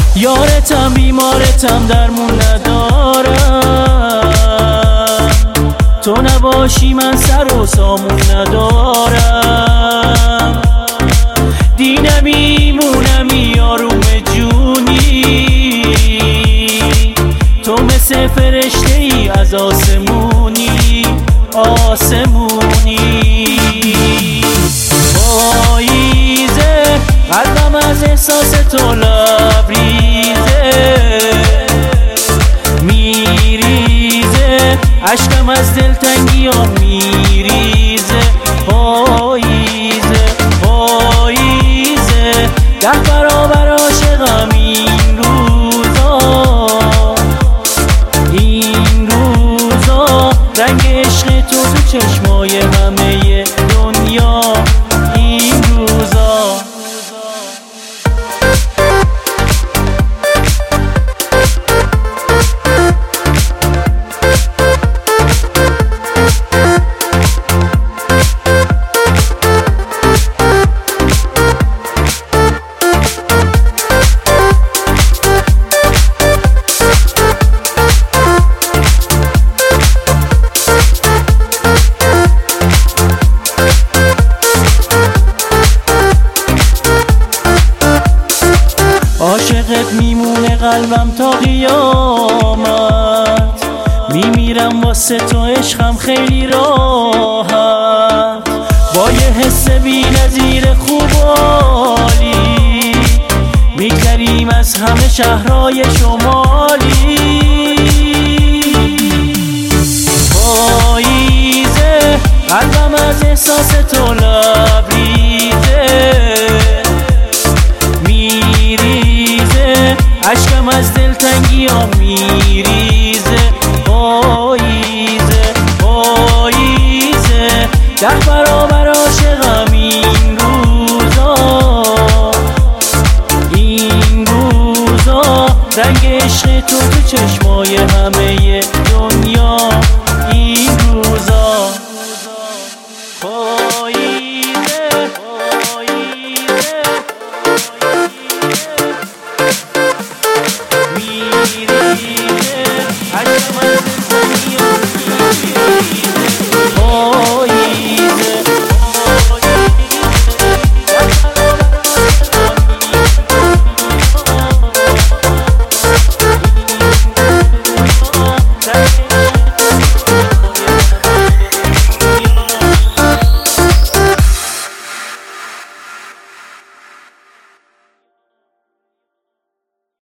یارتم بیمارتم درمون ندارم، تو نباشی من سر و سامون ندارم. دینمی آروم جونی، تو مثل فرشته ای از آسمونی پاییزه، قلبم از احساس تو لبریزه، میریزه عشقم از دلتنگی ها میریزه. پاییزه ده برابر عاشقم این روزا، رنگ عشق تو چشمای همه دنیا این روزا. عاشقت میمونه قلبم تا قیامت، میمیرم واسه تو عشقم خیلی راحت، با یه حس بی نظیر خوب و عالی، میگذریم از همه شهرهای شمالی. پاییزه قلبم از احساس تو لبریزه، عشقم از دلتنگی ها میریزه. پاییزه ده برابر عاشقم این روزا، رنگ عشق تو چشمای همه دنیا